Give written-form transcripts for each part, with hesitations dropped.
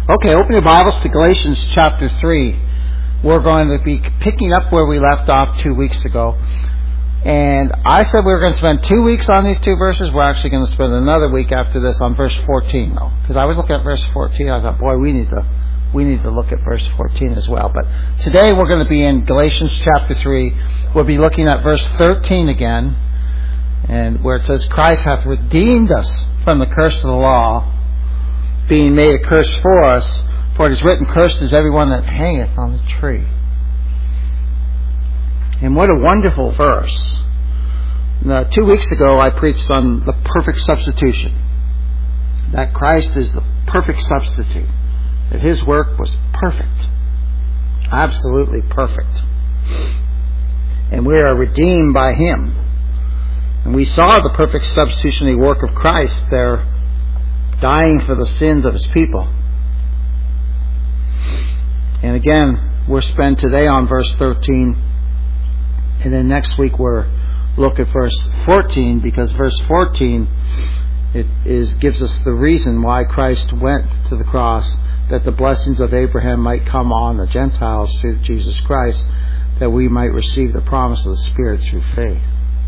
Okay, open your Bibles to Galatians chapter 3. We're going to be picking up where we left off 2 weeks ago. And I said we were going to spend 2 weeks on these two verses. We're actually going to spend another week after this on verse 14, though. Because I was looking at verse 14, I thought, boy, we need to look at verse 14 as well. But today we're going to be in Galatians chapter 3. We'll be looking at verse 13 again, and where it says, Christ hath redeemed us from the curse of the law, being made a curse for us, for it is written, Cursed is everyone that hangeth on the tree. And what a wonderful verse. Now, 2 weeks ago I preached on the perfect substitution. That Christ is the perfect substitute. That His work was perfect. Absolutely perfect. And we are redeemed by Him. And we saw the perfect substitutionary work of Christ there, dying for the sins of His people. And again, we'll spend today on verse 13. And then next week we'll look at verse 14, because verse 14 gives us the reason why Christ went to the cross, that the blessings of Abraham might come on the Gentiles through Jesus Christ, that we might receive the promise of the Spirit through faith.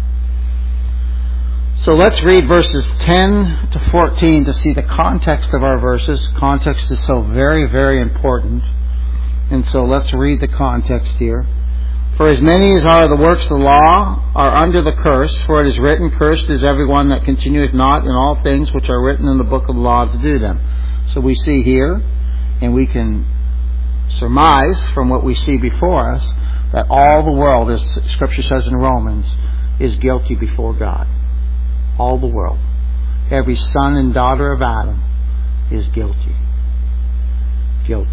So let's read verses 10 to 14 to see the context of our verses. Context is so very, very important. And so let's read the context here. For as many as are the works of the law are under the curse, for it is written, Cursed is everyone that continueth not in all things which are written in the book of the law to do them. So we see here, and we can surmise from what we see before us, that all the world, as Scripture says in Romans, is guilty before God. All the world. Every son and daughter of Adam is guilty. Guilty.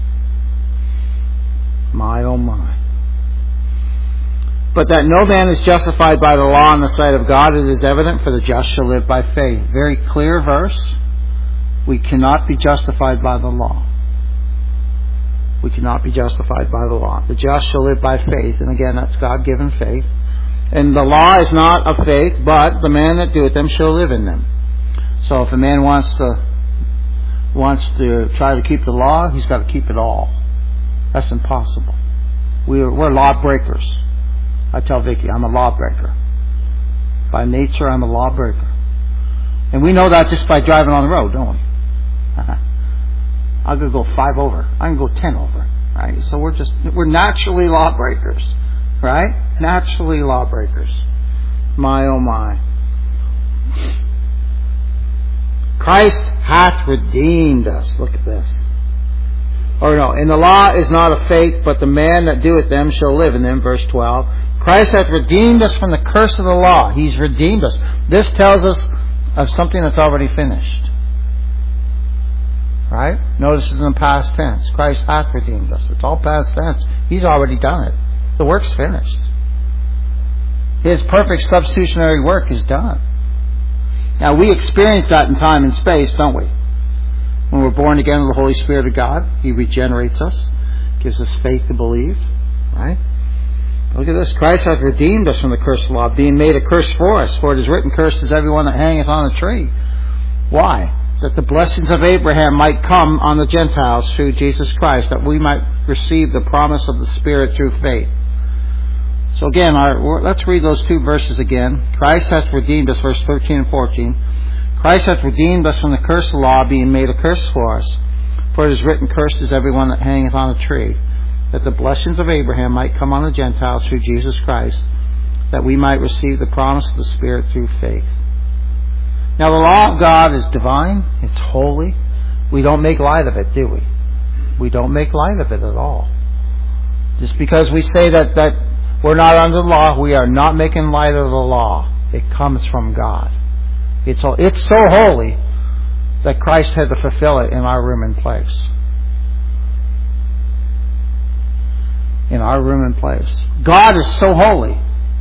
My, oh my. But that no man is justified by the law in the sight of God, it is evident, for the just shall live by faith. Very clear verse. We cannot be justified by the law. We cannot be justified by the law. The just shall live by faith. And again, that's God-given faith. And the law is not of faith, but the man that doeth them shall live in them. So if a man wants to try to keep the law, he's got to keep it all. That's impossible. We're lawbreakers. I tell Vicky, I'm a lawbreaker. By nature, I'm a lawbreaker. And we know that just by driving on the road, don't we? I'm going to go 5 over. I can go 10 over. Right? So we're naturally lawbreakers. Right? Naturally lawbreakers. My, oh my. Christ hath redeemed us. Look at this. Or no, and the law is not of faith, but the man that doeth them shall live in them. Verse 12. Christ hath redeemed us from the curse of the law. He's redeemed us. This tells us of something that's already finished. Right? Notice it's in the past tense. Christ hath redeemed us. It's all past tense. He's already done it. The work's finished. His perfect substitutionary work is done. Now, we experience that in time and space, don't we? When we're born again of the Holy Spirit of God, He regenerates us, gives us faith to believe. Right? Look at this. Christ hath redeemed us from the curse of the law, being made a curse for us. For it is written, Cursed is everyone that hangeth on a tree. Why? That the blessings of Abraham might come on the Gentiles through Jesus Christ, that we might receive the promise of the Spirit through faith. So again, let's read those two verses again. Christ hath redeemed us, verse 13 and 14. Christ hath redeemed us from the curse of the law, being made a curse for us. For it is written, Cursed is everyone that hangeth on a tree, that the blessings of Abraham might come on the Gentiles through Jesus Christ, that we might receive the promise of the Spirit through faith. Now, the law of God is divine. It's holy. We don't make light of it, do we? We don't make light of it at all. Just because we say that we're not under the law, we are not making light of the law. It comes from God. It's so holy that Christ had to fulfill it in our room and place. In our room and place. God is so holy.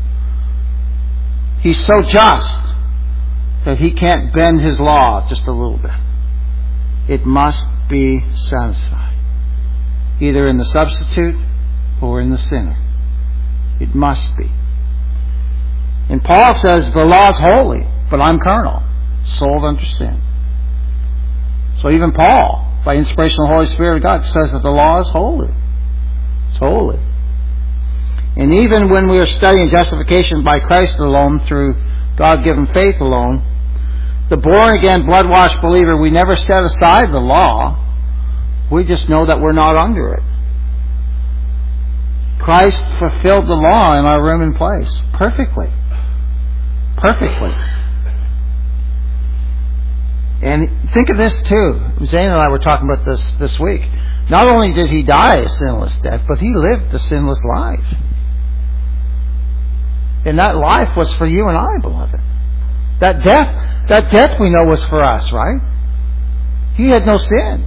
He's so just that He can't bend His law just a little bit. It must be satisfied. Either in the substitute or in the sinner. It must be. And Paul says the law is holy, but I'm carnal, sold under sin. So even Paul by inspiration of the Holy Spirit of God, says that the law is holy. It's holy. And even when we are studying justification by Christ alone, through God-given faith alone, the born-again, blood-washed believer, we never set aside the law. We just know that we're not under it. Christ fulfilled the law in our room and place. Perfectly. Perfectly. And think of this too. Zane and I were talking about this week. Not only did He die a sinless death, but He lived a sinless life. And that life was for you and I, beloved. That death we know was for us, right? He had no sin.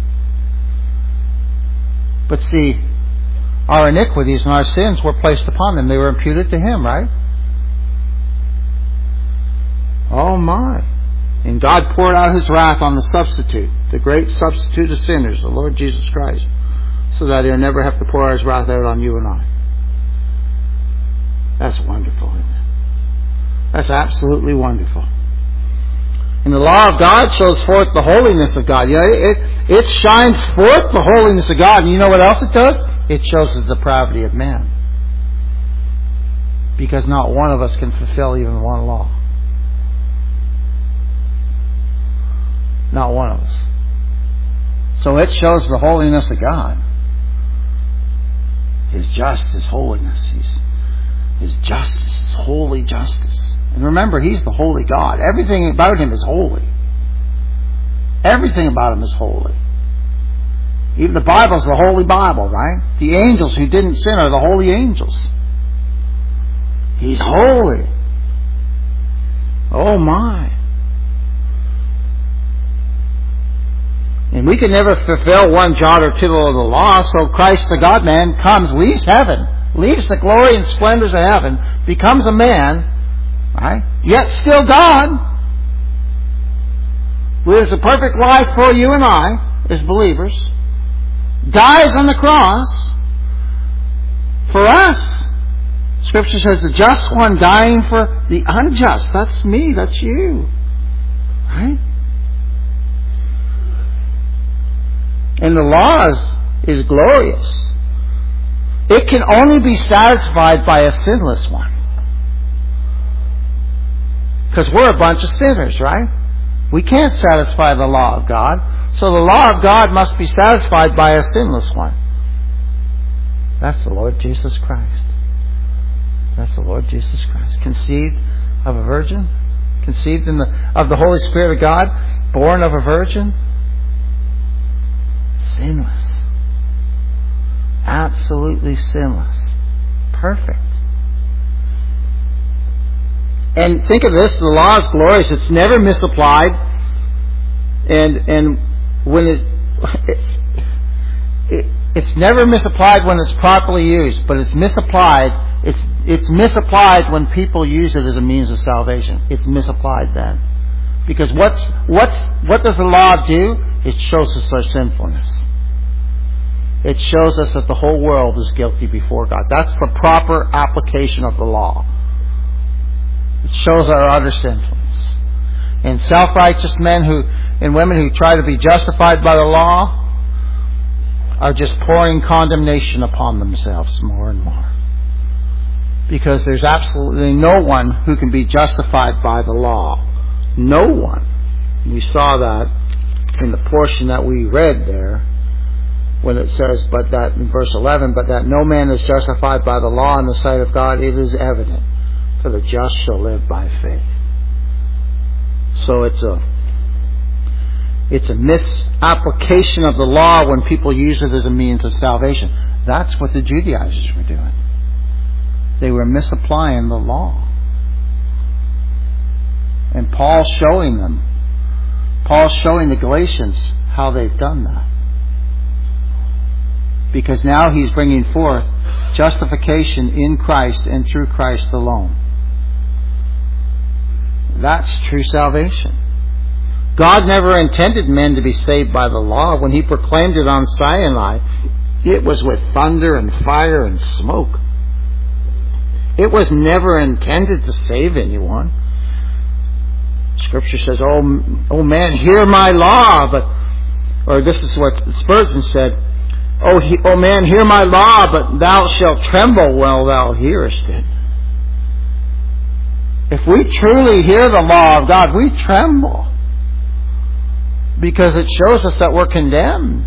But see, our iniquities and our sins were placed upon Him. They were imputed to Him, right? Oh my. And God poured out His wrath on the substitute, the great substitute of sinners, the Lord Jesus Christ, so that He'll never have to pour His wrath out on you and I. That's wonderful, isn't it? That's absolutely wonderful. And the law of God shows forth the holiness of God. It shines forth the holiness of God. And you know what else it does? It shows the depravity of man. Because not one of us can fulfill even one law. Not one of us. So it shows the holiness of God. His justice, His holiness. His justice, His holy justice. And remember, He's the holy God. Everything about Him is holy. Everything about Him is holy. Even the Bible's the holy Bible, right? The angels who didn't sin are the holy angels. He's holy. Oh my. And we can never fulfill one jot or tittle of the law, so Christ the God-man comes, leaves heaven, leaves the glory and splendors of heaven, becomes a man, right? Yet still God, lives a perfect life for you and I, as believers, dies on the cross for us. Scripture says the just one dying for the unjust. That's me, that's you. Right? And the law is glorious. It can only be satisfied by a sinless one. Because we're a bunch of sinners, right? We can't satisfy the law of God. So the law of God must be satisfied by a sinless one. That's the Lord Jesus Christ. That's the Lord Jesus Christ. Conceived of a virgin. Conceived of the Holy Spirit of God. Born of a virgin. Sinless. Absolutely sinless. Perfect. And think of this, the law is glorious. It's never misapplied. And when it's never misapplied when it's properly used, but it's misapplied. It's misapplied when people use it as a means of salvation. It's misapplied then. Because what does the law do? It shows us our sinfulness. It shows us that the whole world is guilty before God. That's the proper application of the law. It shows our utter sinfulness. And self-righteous men and women who try to be justified by the law are just pouring condemnation upon themselves more and more. Because there's absolutely no one who can be justified by the law. No one. We saw that in the portion that we read there, when it says, but that in verse 11, but that no man is justified by the law in the sight of God, it is evident, for the just shall live by faith. So it's a misapplication of the law when people use it as a means of salvation. That's what the Judaizers were doing. They were misapplying the law. And Paul's showing the Galatians how they've done that. Because now he's bringing forth justification in Christ and through Christ alone. That's true salvation. God never intended men to be saved by the law. When He proclaimed it on Sinai, it was with thunder and fire and smoke. It was never intended to save anyone. Scripture says, oh man, hear my law, or this is what Spurgeon said, O man, hear my law, but thou shalt tremble while thou hearest it. If we truly hear the law of God, we tremble. Because it shows us that we're condemned.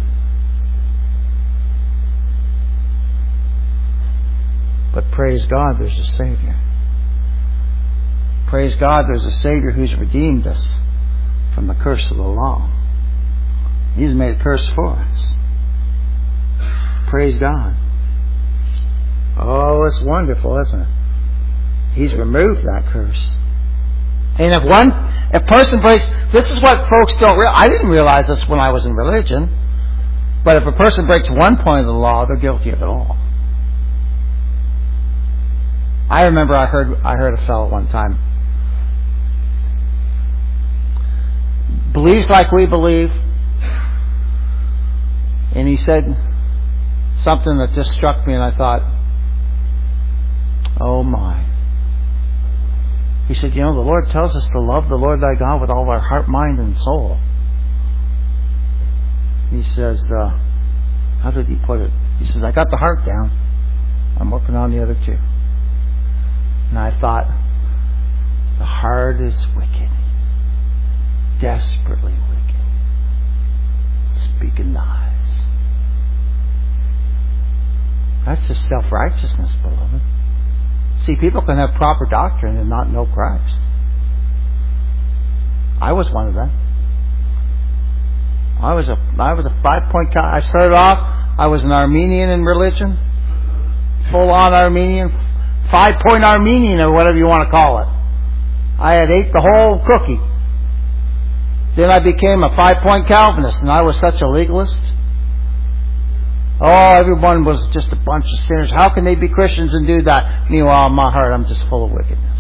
But praise God, there's a Savior. Praise God, there's a Savior who's redeemed us from the curse of the law. He's made a curse for us. Praise God. Oh, it's wonderful, isn't it? He's removed that curse. And if a person breaks, this is what folks don't realize. I didn't realize this when I was in religion. But if a person breaks one point of the law, they're guilty of it all. I remember I heard a fellow one time believes like we believe, and he said something that just struck me, and I thought, oh my. He said, the Lord tells us to love the Lord thy God with all our heart, mind, and soul. He says, how did he put it? He says, I got the heart down. I'm working on the other two. And I thought, the heart is wicked. Desperately wicked. Speaking lies. That's just self-righteousness, beloved. See, people can have proper doctrine and not know Christ. I was one of them. I was a 5-point guy. I started off, I was an Armenian in religion. Full-on Armenian. 5-point Armenian, or whatever you want to call it. I had ate the whole cookie. Then I became a 5-point Calvinist, and I was such a legalist. Oh, everyone was just a bunch of sinners. How can they be Christians and do that? Meanwhile, in my heart, I'm just full of wickedness.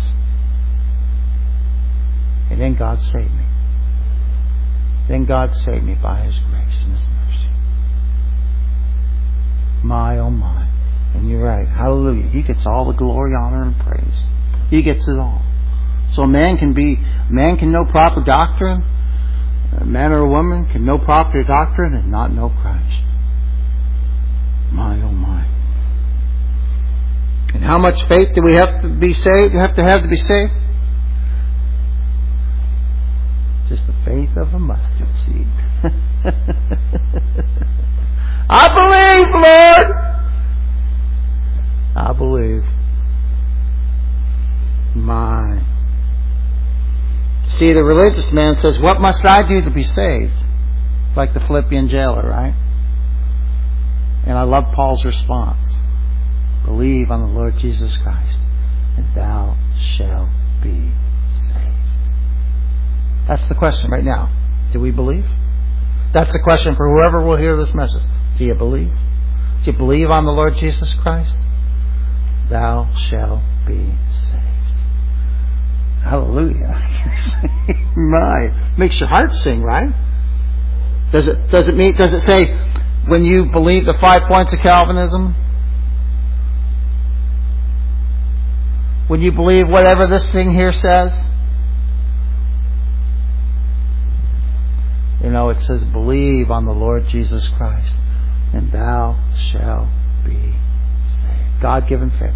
And then God saved me. Then God saved me by His grace and His mercy. My, oh my. And you're right. Hallelujah. He gets all the glory, honor, and praise. He gets it all. So man can know proper doctrine. A man or a woman can know proper doctrine and not know Christ. My, oh my. And how much faith do we have to be saved? Have to be saved? Just the faith of a mustard seed. I believe, Lord. I believe. My. See, the religious man says, what must I do to be saved? Like the Philippian jailer, right? And I love Paul's response. Believe on the Lord Jesus Christ, and thou shalt be saved. That's the question right now. Do we believe? That's the question for whoever will hear this message. Do you believe? Do you believe on the Lord Jesus Christ? Thou shalt be saved. Hallelujah. My. Makes your heart sing, right? Does it say when you believe the 5 points of Calvinism? When you believe whatever this thing here says? It says, believe on the Lord Jesus Christ, and thou shalt be saved. God-given faith.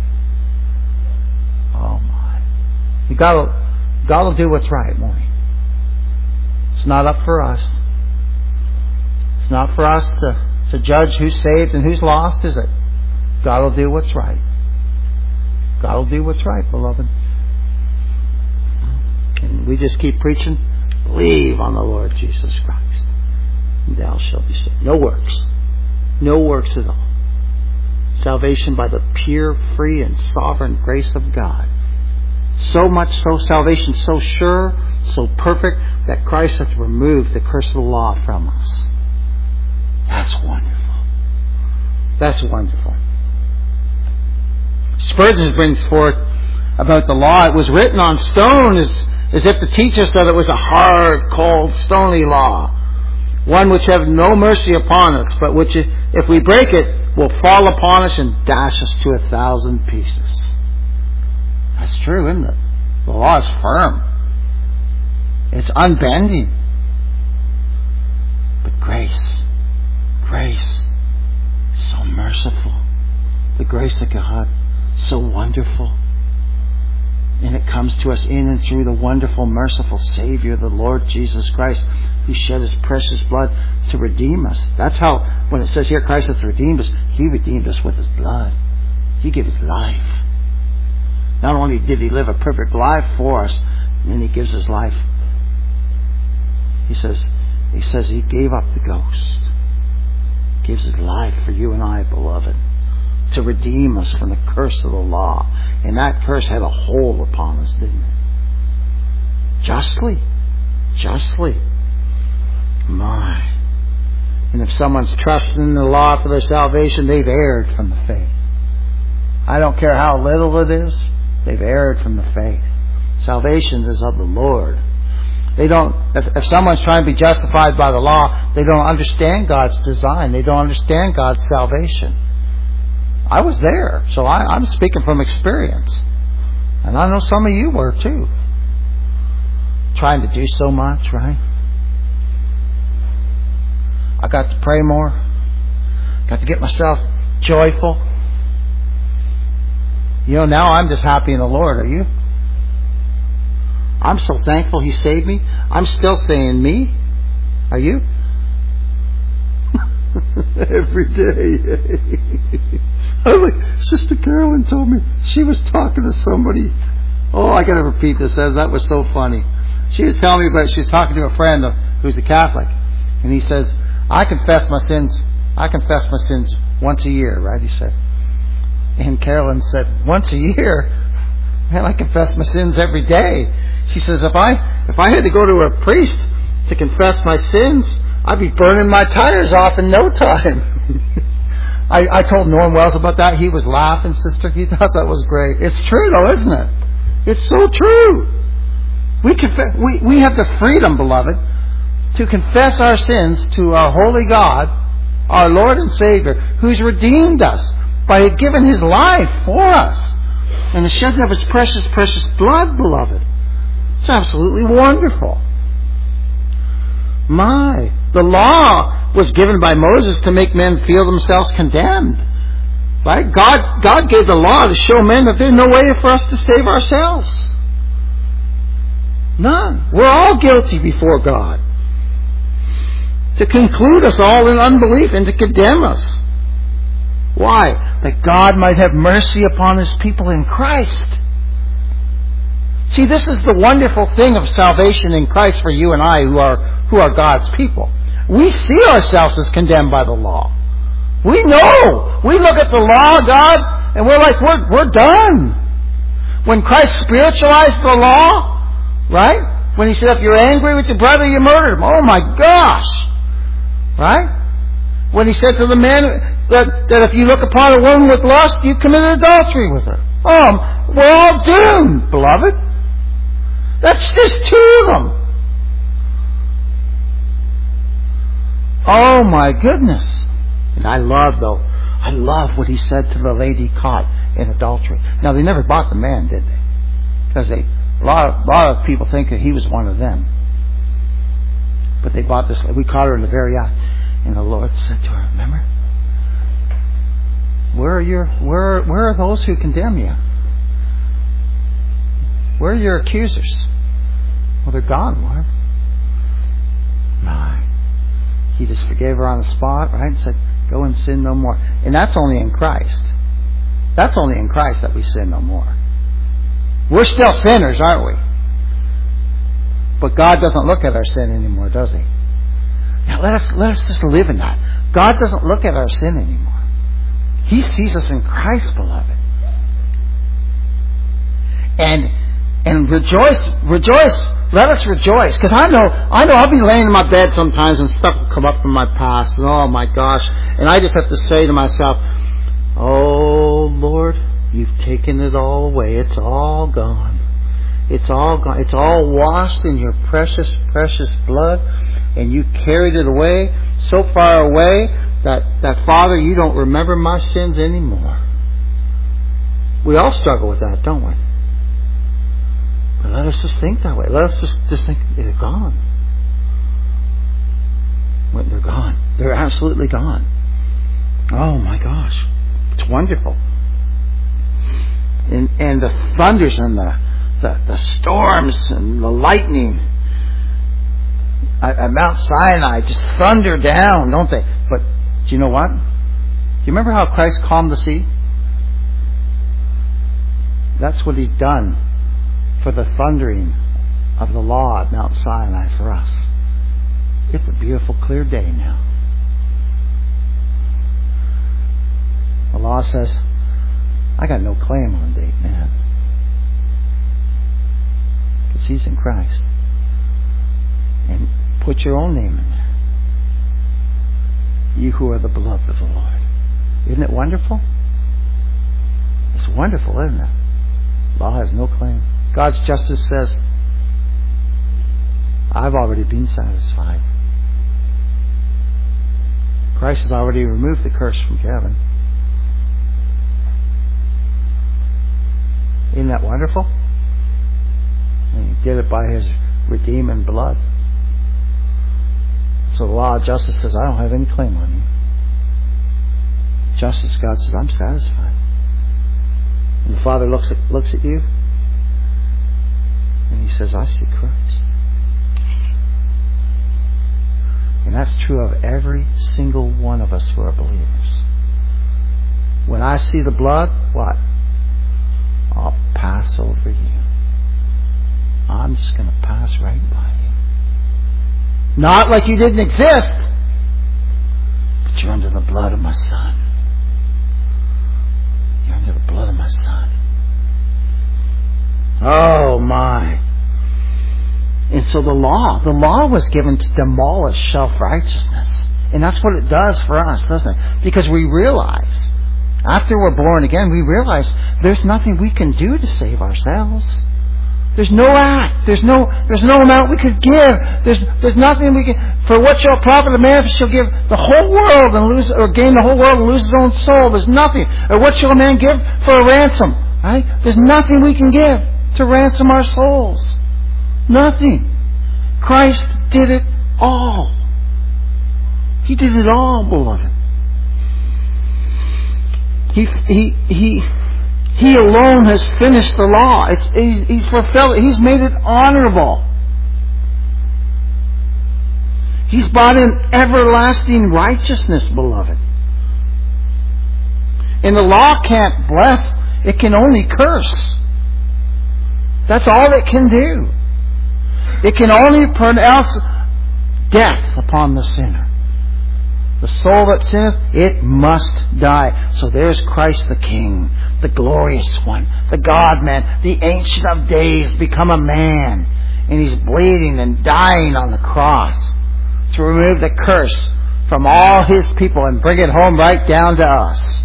Oh my. God will do what's right, won't He? It's not up for us. It's not for us to judge who's saved and who's lost, is it? God will do what's right. God will do what's right, beloved. And we just keep preaching. Believe on the Lord Jesus Christ, and thou shalt be saved. No works. No works at all. Salvation by the pure, free, and sovereign grace of God. So much so, salvation so sure, so perfect, that Christ hath removed the curse of the law from us. That's wonderful. That's wonderful. Spurgeon brings forth about the law. It was written on stone as if to teach us that it was a hard, cold, stony law. One which have no mercy upon us, but which, if we break it, will fall upon us and dash us to 1,000 pieces. That's true, isn't it? The law is firm. It's unbending. But grace grace is so merciful. The grace of God, so wonderful. And it comes to us in and through the wonderful, merciful Savior, the Lord Jesus Christ, who shed His precious blood to redeem us. That's how, when it says here, Christ hath redeemed us, He redeemed us with His blood. He gave His life. Not only did He live a perfect life for us, and then He gives His life. He says He gave up the ghost. Gives His life for you and I, beloved, to redeem us from the curse of the law. And that curse had a hold upon us, didn't it? Justly. My. And if someone's trusting in the law for their salvation, they've erred from the faith. I don't care how little it is, they've erred from the faith. Salvation is of the Lord. They don't. If someone's trying to be justified by the law, they don't understand God's design. They don't understand God's salvation. I was there, so I'm speaking from experience. And I know some of you were too. Trying to do so much, right? I got to pray more. Got to get myself joyful. Now I'm just happy in the Lord. Are you? I'm so thankful He saved me. I'm still saying me. Are you? Every day. Sister Carolyn told me she was talking to somebody. Oh, I got to repeat this. That was so funny. She was telling me about, she was talking to a friend who's a Catholic, and he says, I confess my sins once a year, right? He said. And Carolyn said, once a year? Man, I confess my sins every day. She says, if I had to go to a priest to confess my sins, I'd be burning my tires off in no time. I told Norm Wells about that. He was laughing, sister. He thought that was great. It's true, though, isn't it? It's so true. We have the freedom, beloved, to confess our sins to our holy God, our Lord and Savior, who's redeemed us by giving His life for us and the shedding of His precious, precious blood, beloved. It's absolutely wonderful. The law was given by Moses to make men feel themselves condemned. Right? God gave the law to show men that there's no way for us to save ourselves. None. We're all guilty before God. To conclude us all in unbelief and to condemn us. Why? That God might have mercy upon His people in Christ. See, this is the wonderful thing of salvation in Christ for you and I who are God's people. We see ourselves as condemned by the law. We know. We look at the law of God and we're like, we're done. When Christ spiritualized the law, right? When He said, if you're angry with your brother, you murdered him. Oh my gosh. Right? When He said to the man that if you look upon a woman with lust, you committed adultery with her. Oh, we're all doomed, beloved. That's just two of them. Oh my goodness. And I love what He said to the lady caught in adultery. Now they never bought the man, did they? Because a lot of people think that he was one of them. But they bought this. We caught her in the very act. And the Lord said to her, remember? Where are those who condemn you? Where are your accusers? Well, they're gone, Lord. No. He just forgave her on the spot, right? And said, go and sin no more. And that's only in Christ. That's only in Christ that we sin no more. We're still sinners, aren't we? But God doesn't look at our sin anymore, does He? Now let us just live in that. God doesn't look at our sin anymore. He sees us in Christ, beloved. And rejoice. Let us rejoice. Because I know I'll be laying in my bed sometimes and stuff will come up from my past. And oh my gosh. And I just have to say to myself, oh Lord, You've taken it all away. It's all gone. It's all gone. It's all washed in Your precious, precious blood. And You carried it away, so far away that Father, You don't remember my sins anymore. We all struggle with that, don't we? But let us just think that way. Let us just think they're gone. when they're gone. They're absolutely gone. Oh my gosh. It's wonderful. And the thunders and the storms and the lightning at Mount Sinai just thunder down, don't they? But do you know what? Do you remember how Christ calmed the sea? That's what He's done for the thundering of the law at Mount Sinai for us. It's a beautiful, clear day now. The law says, I got no claim on date, man. Because He's in Christ. And put your own name in there. You who are the beloved of the Lord. Isn't it wonderful? It's wonderful, isn't it? Law has no claim. God's justice says, I've already been satisfied. Christ has already removed the curse from heaven. Isn't that wonderful? And He did it by His redeeming blood. So the law of justice says, I don't have any claim on you. Justice, God says, I'm satisfied. And the Father looks at you and He says, I see Christ. And that's true of every single one of us who are believers. When I see the blood, what? I'll pass over you. I'm just going to pass right by you. Not like you didn't exist, but you're under the blood of my Son. You're under the blood of my Son. Oh my. And so the law was given to demolish self-righteousness. And that's what it does for us, doesn't it? Because we realize, after we're born again, we realize there's nothing we can do to save ourselves. There's no act. There's no amount we could give. There's nothing we can. For what shall profit a man if he shall give the whole world and lose, or gain the whole world and lose his own soul? There's nothing. Or what shall a man give for a ransom? Right? There's nothing we can give to ransom our souls. Nothing. Christ did it all. He did it all, beloved. He alone has finished the law. He's fulfilled it. He's made it honorable. He's brought in everlasting righteousness, beloved. And the law can't bless. It can only curse. That's all it can do. It can only pronounce death upon the sinner. The soul that sinneth, it must die. So there's Christ the King, the glorious one, the God-man, the Ancient of Days, become a man. And He's bleeding and dying on the cross to remove the curse from all His people and bring it home right down to us.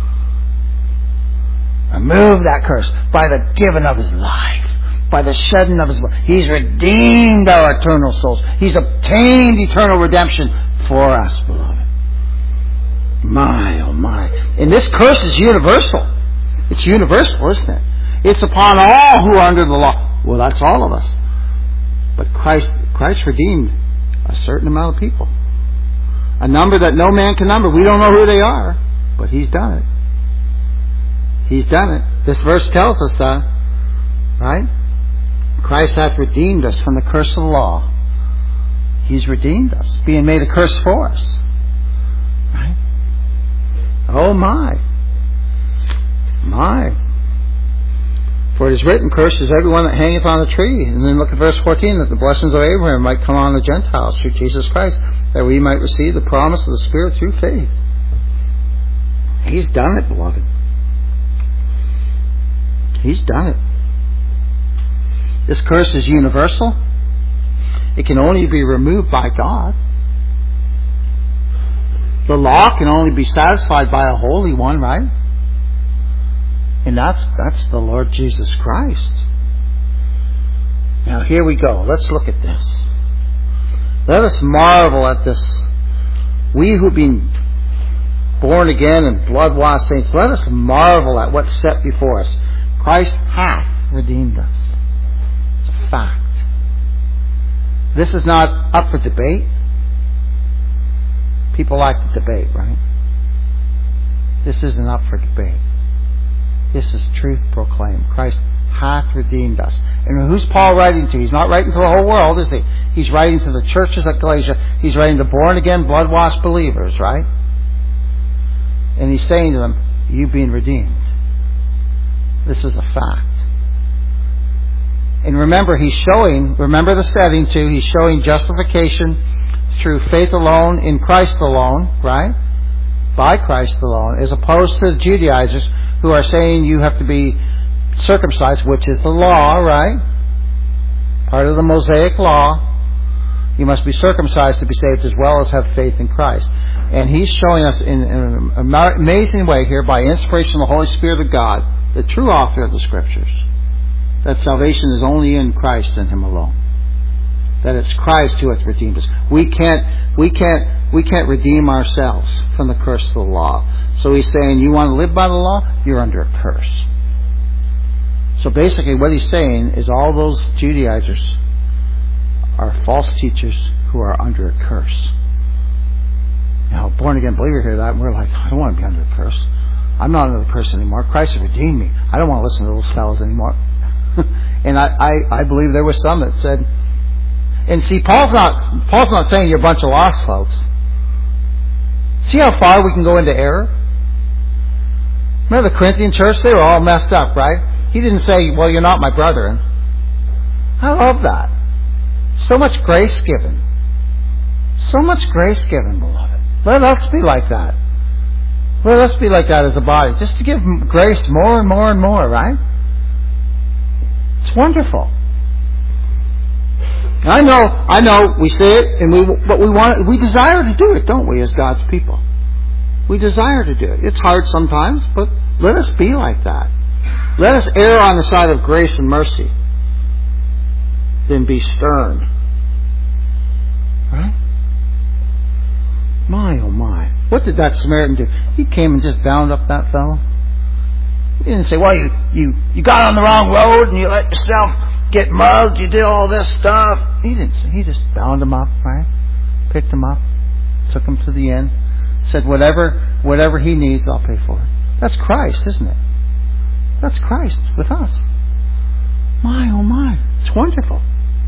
Remove that curse by the giving of His life, by the shedding of His blood. He's redeemed our eternal souls. He's obtained eternal redemption for us, beloved. My, oh my. And this curse is universal. It's universal, isn't it? It's upon all who are under the law. Well, that's all of us. But Christ redeemed a certain amount of people. A number that no man can number. We don't know who they are, but He's done it. He's done it. This verse tells us that, right? Christ hath redeemed us from the curse of the law. He's redeemed us, being made a curse for us. Right? Oh my. My. For it is written, cursed is everyone that hangeth on a tree. And then look at verse 14, that the blessings of Abraham might come on the Gentiles through Jesus Christ, that we might receive the promise of the Spirit through faith. He's done it, beloved. He's done it. This curse is universal. It can only be removed by God. The law can only be satisfied by a holy one, right? And that's the Lord Jesus Christ. Now here we go. Let's look at this. Let us marvel at this. We who've been born again and blood-washed saints, let us marvel at what's set before us. Christ hath redeemed us. It's a fact. This is not up for debate. People like to debate, right? This isn't up for debate. This is truth proclaimed. Christ hath redeemed us. And who's Paul writing to? He's not writing to the whole world, is he? He's writing to the churches at Galatia. He's writing to born-again, blood-washed believers, right? And he's saying to them, you've been redeemed. This is a fact. And remember the setting too, he's showing justification through faith alone, in Christ alone, right? By Christ alone, as opposed to the Judaizers who are saying you have to be circumcised, which is the law, right? Part of the Mosaic law. You must be circumcised to be saved as well as have faith in Christ. And he's showing us in an amazing way here, by inspiration of the Holy Spirit of God, the true author of the Scriptures, that salvation is only in Christ and Him alone. That it's Christ who hath redeemed us. We can't redeem ourselves from the curse of the law. So he's saying, you want to live by the law? You're under a curse. So basically what he's saying is all those Judaizers are false teachers who are under a curse. Now, born again believer hear that and we're like, I don't want to be under a curse. I'm not under the curse anymore. Christ has redeemed me. I don't want to listen to those fellows anymore. And I believe there were some that said, and see, Paul's not saying you're a bunch of lost folks. See how far we can go into error? Remember the Corinthian church? They were all messed up, right? He didn't say, well, you're not my brethren. I love that. So much grace given. So much grace given, beloved. Let us be like that. Let us be like that as a body. Just to give grace more and more and more, right? It's wonderful. I know, we say it, but we desire to do it, don't we, as God's people? We desire to do it. It's hard sometimes, but let us be like that. Let us err on the side of grace and mercy than be stern. Right? My, oh my. What did that Samaritan do? He came and just bound up that fellow. He didn't say, well, you got on the wrong road and you let yourself get mugged, you did all this stuff. He didn't say. He just bound him up, right? Picked him up, took him to the inn, said, whatever he needs, I'll pay for it. That's Christ, isn't it? That's Christ with us. My, oh my. It's wonderful.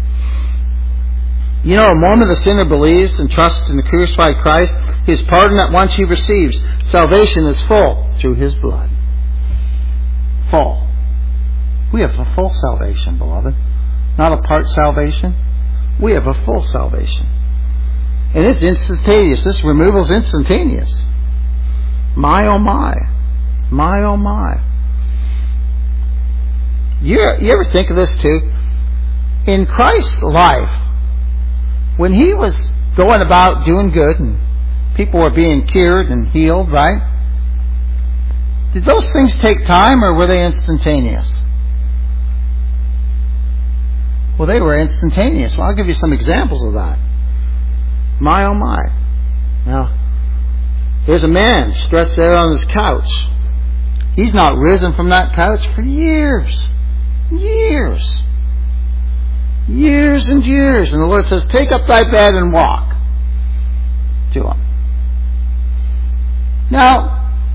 You know, the moment a sinner believes and trusts in the crucified Christ, his pardon at once he receives. Salvation is full through His blood. Full. We have a full salvation, beloved. Not a part salvation. We have a full salvation. And it's instantaneous. This removal is instantaneous. My, oh my. My, oh my. You ever think of this too? In Christ's life, when He was going about doing good and people were being cured and healed, right? Did those things take time or were they instantaneous? Well, they were instantaneous. Well, I'll give you some examples of that. My, oh my. Now, there's a man stretched there on his couch. He's not risen from that couch for years. Years. Years and years. And the Lord says, take up thy bed and walk to him. Now,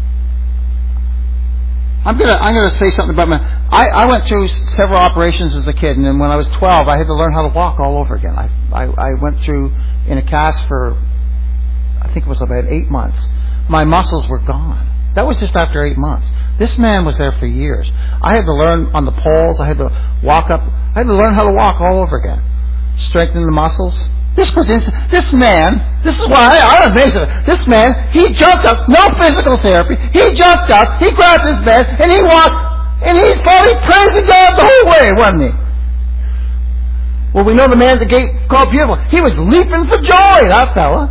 I'm gonna say something about I went through several operations as a kid, and then when I was 12, I had to learn how to walk all over again. I went through in a cast for, I think it was about 8 months. My muscles were gone. That was just after 8 months. This man was there for years. I had to learn on the poles. I had to walk up. I had to learn how to walk all over again. Strengthen the muscles. This man, this is why I'm amazed at it. This man, he jumped up, no physical therapy. He jumped up, he grabbed his bed, and he walked, and he's probably praising God the whole way, wasn't he? Well, we know the man at the gate called Beautiful. He was leaping for joy, that fella.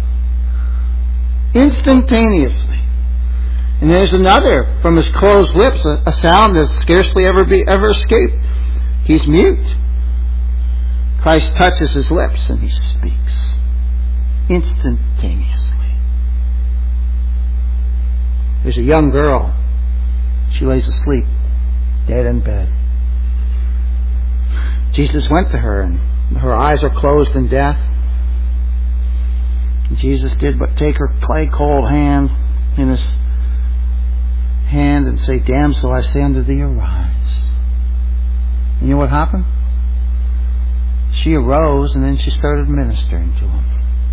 Instantaneously. And there's another, from his closed lips, a sound that scarcely ever escaped. He's mute. Christ touches his lips and he speaks. Instantaneously. There's a young girl. She lays asleep, dead in bed. Jesus went to her and her eyes are closed in death. Jesus did but take her clay cold hand in his hand and say, "Damsel, I say unto thee, arise." And you know what happened? She arose and then she started ministering to him.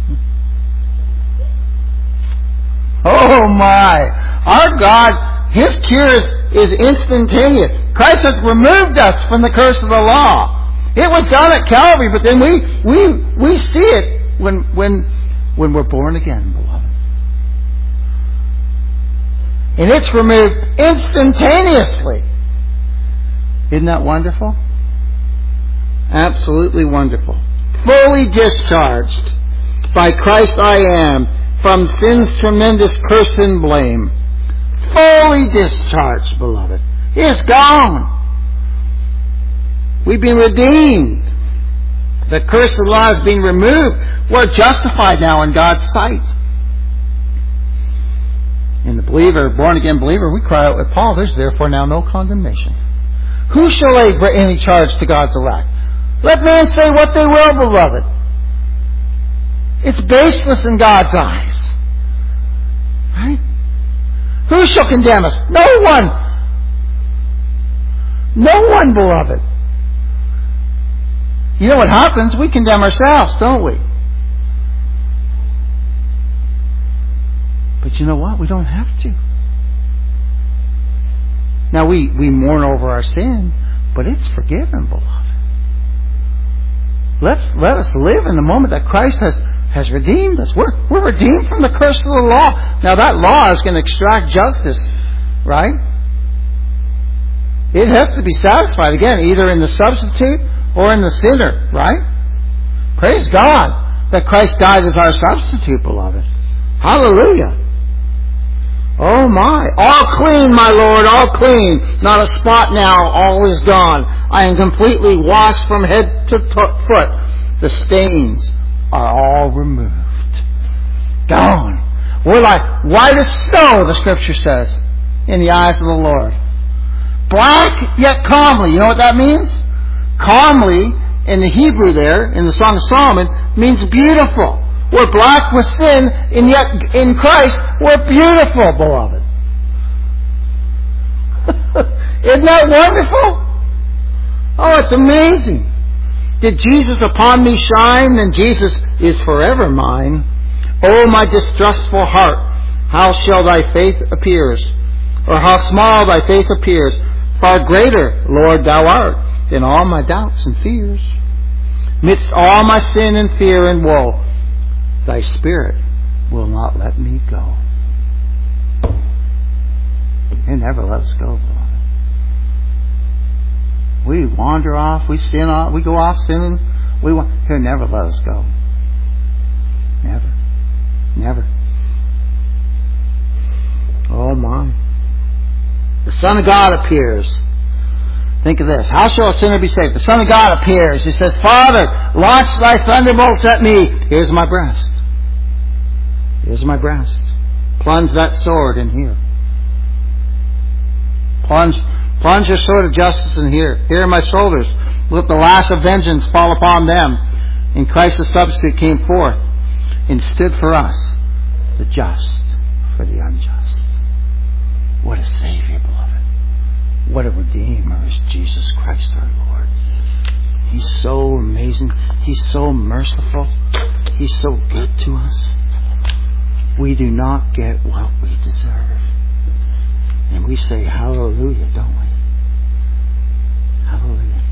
Oh my! Our God, His cure is instantaneous. Christ has removed us from the curse of the law. It was done at Calvary, but then we see it when we're born again, beloved. And it's removed instantaneously. Isn't that wonderful? Absolutely wonderful. Fully discharged by Christ I am from sin's tremendous curse and blame. Fully discharged, beloved. It's gone. We've been redeemed. The curse of the law has been removed. We're justified now in God's sight. In the believer, born again believer, we cry out with Paul, "There's therefore now no condemnation. Who shall lay any charge to God's elect? Let man say what they will, beloved." It's baseless in God's eyes. Right? Who shall condemn us? No one. No one, beloved. You know what happens? We condemn ourselves, don't we? But you know what? We don't have to. Now we mourn over our sin, but it's forgiven, beloved. Let us live in the moment that Christ has redeemed us. We're redeemed from the curse of the law. Now that law is going to extract justice, right? It has to be satisfied again, either in the substitute or in the sinner, right? Praise God that Christ died as our substitute, beloved. Hallelujah. Oh my. All clean, my Lord, all clean. Not a spot now, all is gone. I am completely washed from head to foot. The stains are all removed. Gone. We're like white as snow, the Scripture says, in the eyes of the Lord. Black yet calmly. You know what that means? Calmly, in the Hebrew there, in the Song of Solomon, means beautiful. We're black with sin, and yet in Christ, we're beautiful, beloved. Isn't that wonderful? Oh, it's amazing. Did Jesus upon me shine? Then Jesus is forever mine. Oh, my distrustful heart, how shall thy faith appears? Or how small thy faith appears? Far greater, Lord, thou art, than all my doubts and fears. Midst all my sin and fear and woe, thy Spirit will not let me go. He'll never let us go, beloved. We wander off, we sin off, we go off sinning. He'll never let us go. Never. Never. Oh my. The Son of God appears. Think of this. How shall a sinner be saved? The Son of God appears. He says, Father, launch thy thunderbolts at me. Here's my breast. Here's my breast. Plunge that sword in here. Plunge your sword of justice in here. Here are my shoulders. Let the lash of vengeance fall upon them. And Christ the substitute came forth and stood for us, the just for the unjust. What a Savior, beloved. What a Redeemer is Jesus Christ our Lord. He's so amazing. He's so merciful. He's so good to us. We do not get what we deserve. And we say hallelujah, don't we?